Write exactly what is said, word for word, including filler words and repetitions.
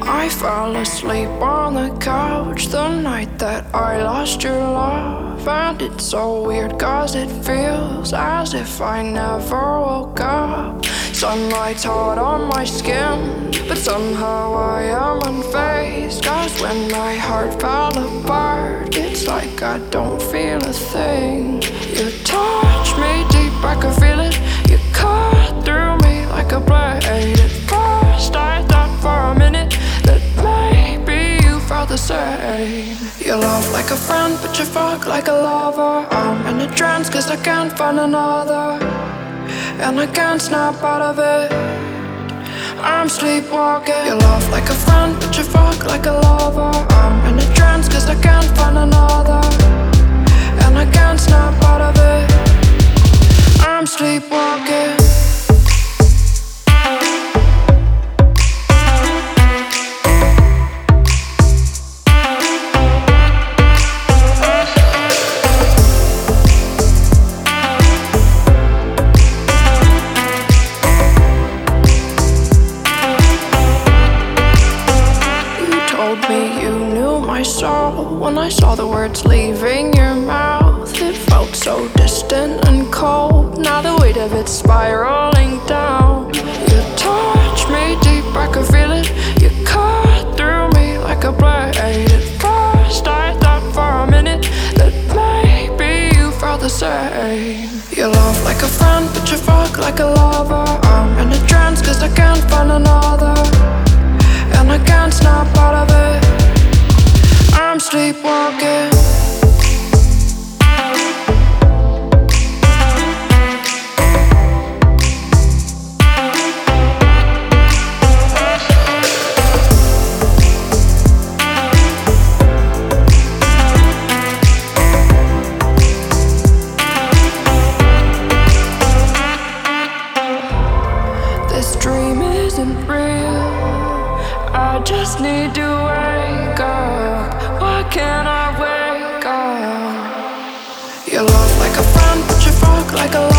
I fell asleep on the couch the night that I lost your love. And it's so weird cause it feels as if I never woke up. Sunlight's hot on my skin, but somehow I am unfazed. Cause when my heart fell apart, it's like I don't feel a thing. You touch me deep, I can feel it. You cut through me like a blade. At first I thought for a minute that maybe you felt the same. You love like a friend, but you fuck like a lover. I'm in a trance cause I can't find another, and I can't snap out of it. I'm sleepwalking. You love like a friend, but you fuck like a lover. I'm in a trance cause I can't find another, and I can't snap out of it. I'm sleepwalking. When I saw the words leaving your mouth, it felt so distant and cold. Now the weight of it spiraling down. You touch me deep, I can feel it. You cut through me like a blade. At first I thought for a minute that maybe you felt the same. You love like a friend, but you fuck like a lover. I'm in a trance cause I can't find another, and I can't snap out of it. I'm sleepwalking. This dream isn't real. I just need to wake up. Why can't I wake up? You love like a friend, but you fuck like a